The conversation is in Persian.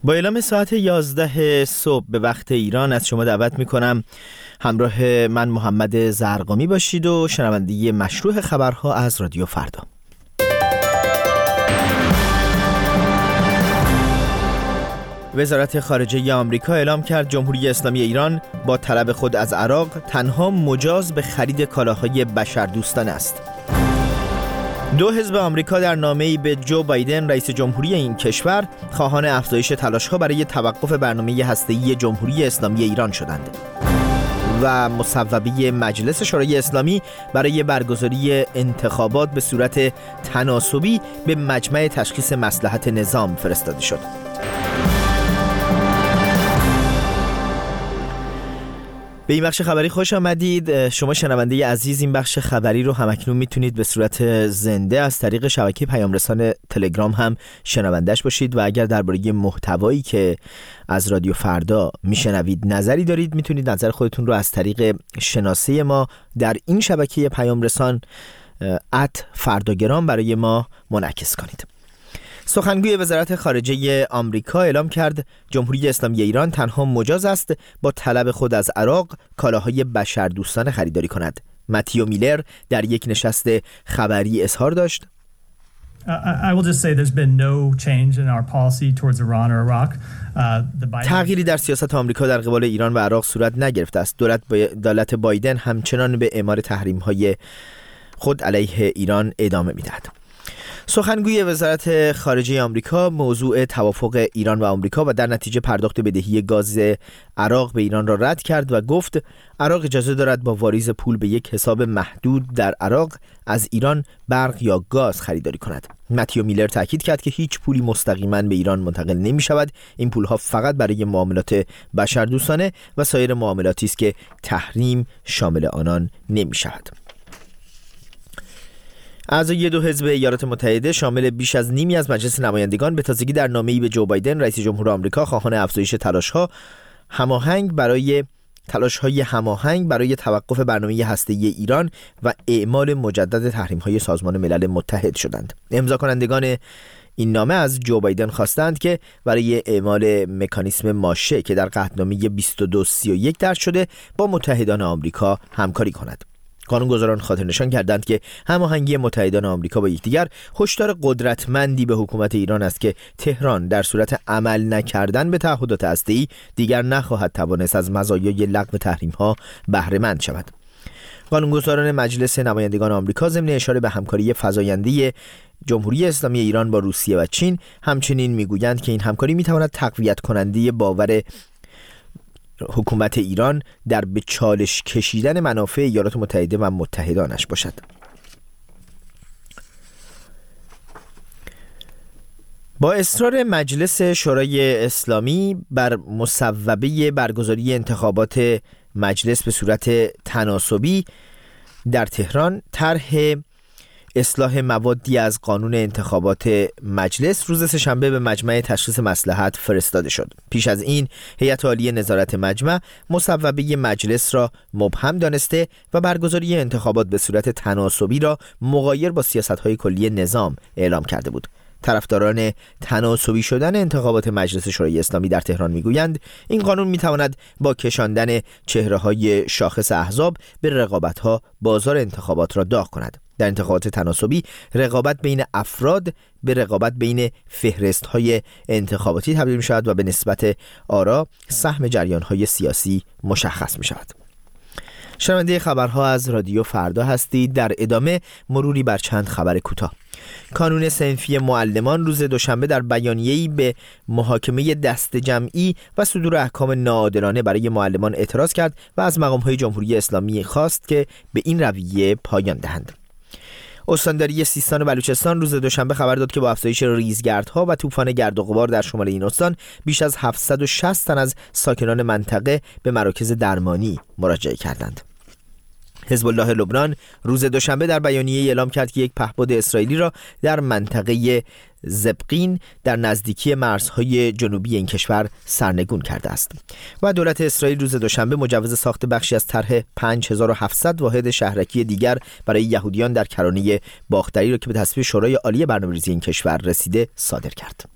با اعلام ساعت 11 صبح به وقت ایران از شما دعوت میکنم همراه من محمد زرقامی باشید و شنونده مشروع خبرها از رادیو فردا. وزارت خارجه آمریکا اعلام کرد جمهوری اسلامی ایران با طلب خود از عراق تنها مجاز به خرید کالاهای بشردوستانه است. دو حزب آمریکا در نامه‌ای به جو بایدن رئیس جمهوری این کشور خواهان افزایش تلاش‌ها برای توقف برنامه هسته‌ای جمهوری اسلامی ایران شدند. و مصوبه مجلس شورای اسلامی برای برگزاری انتخابات به صورت تناسبی به مجمع تشخیص مصلحت نظام فرستاده شد. به این بخش خبری خوش آمدید. شما شنونده عزیز این بخش خبری رو همکنون میتونید به صورت زنده از طریق شبکه پیامرسان تلگرام هم شنوندش باشید و اگر درباره محتوایی که از رادیو فردا میشنوید نظری دارید میتونید نظر خودتون رو از طریق شناسه ما در این شبکه پیامرسان @فرداگرام برای ما منعکس کنید. سخنگوی وزارت خارجه آمریکا اعلام کرد جمهوری اسلامی ایران تنها مجاز است با طلب خود از عراق کالاهای بشردوستانه خریداری کند. متیو میلر در یک نشست خبری اظهار داشت تغییری در سیاست آمریکا در قبال ایران و عراق صورت نگرفته است. دولت بایدن همچنان به اعمال تحریم‌های خود علیه ایران ادامه می‌دهد. سخنگوی وزارت خارجه آمریکا موضوع توافق ایران و آمریکا و در نتیجه پرداخت بدهی گاز عراق به ایران را رد کرد و گفت عراق اجازه دارد با واریز پول به یک حساب محدود در عراق از ایران برق یا گاز خریداری کند. متیو میلر تاکید کرد که هیچ پولی مستقیما به ایران منتقل نمی شود. این پولها فقط برای معاملات بشردوستانه و سایر معاملاتی است که تحریم شامل آنان نمی شود. اعضای دو حزب ایالات متحده شامل بیش از نیمی از مجلس نمایندگان به تازگی در نامه‌ای به جو بایدن رئیس جمهور آمریکا خواهان افزایش تلاش‌های هماهنگ برای توقف برنامه هسته‌ای ایران و اعمال مجدد تحریم‌های سازمان ملل متحد شدند. امضا کنندگان این نامه از جو بایدن خواستند که برای اعمال مکانیسم ماشه که در قطعنامه 2231 درج شده با متحدان آمریکا همکاری کند. قانونگذاران خاطر نشان کردند که هماهنگی متحدان آمریکا با یکدیگر هشدار قدرتمندی به حکومت ایران است که تهران در صورت عمل نکردن به تعهدات هسته‌ای دیگر نخواهد توانست از مزایای لغو تحریم‌ها بهره مند شود. قانونگذاران مجلس نمایندگان آمریکا ضمن اشاره به همکاری فزاینده جمهوری اسلامی ایران با روسیه و چین همچنین میگویند که این همکاری میتواند تقویت کننده باور حکومت ایران در به چالش کشیدن منافع ایالات متحده و متحدانش باشد. با اصرار مجلس شورای اسلامی بر مصوبه برگزاری انتخابات مجلس به صورت تناسبی در تهران، طرح اصلاح موادی از قانون انتخابات مجلس روز سه‌شنبه به مجمع تشخیص مصلحت فرستاده شد. پیش از این هیئت عالی نظارت مجمع مصوبه مجلس را مبهم دانسته و برگزاری انتخابات به صورت تناسبی را مغایر با سیاست‌های کلی نظام اعلام کرده بود. طرفداران تناسبی شدن انتخابات مجلس شورای اسلامی در تهران میگویند این قانون میتواند با کشاندن چهره‌های شاخص احزاب به رقابت‌ها بازار انتخابات را داغ کند. در انتخابات تناسبی رقابت بین افراد به رقابت بین فهرست‌های انتخاباتی تبدیل می‌شود و به نسبت آرا سهم جریان‌های سیاسی مشخص می‌شود. شنونده خبرها از رادیو فردا هستید. در ادامه مروری بر چند خبر کوتاه. کانون صنفی معلمان روز دوشنبه در بیانیه‌ای به محاکمه دست جمعی و صدور احکام ناعادلانه برای معلمان اعتراض کرد و از مقام‌های جمهوری اسلامی خواست که به این رویه پایان دهند. استانداری سیستان و بلوچستان روز دوشنبه خبر داد که با افزایش ریزگردها و طوفان گرد و غبار در شمال این استان بیش از 760 تن از ساکنان منطقه به مراکز درمانی مراجعه کردند. حزب الله لبنان روز دوشنبه در بیانیه اعلام کرد که یک پهپاد اسرائیلی را در منطقه زبقین در نزدیکی مرزهای جنوبی این کشور سرنگون کرده است. و دولت اسرائیل روز دوشنبه مجوز ساخت بخشی از طرح 5700 واحد شهرکی دیگر برای یهودیان در کرانه باختری را که به تصویب شورای عالی برنامه‌ریزی این کشور رسیده صادر کرد.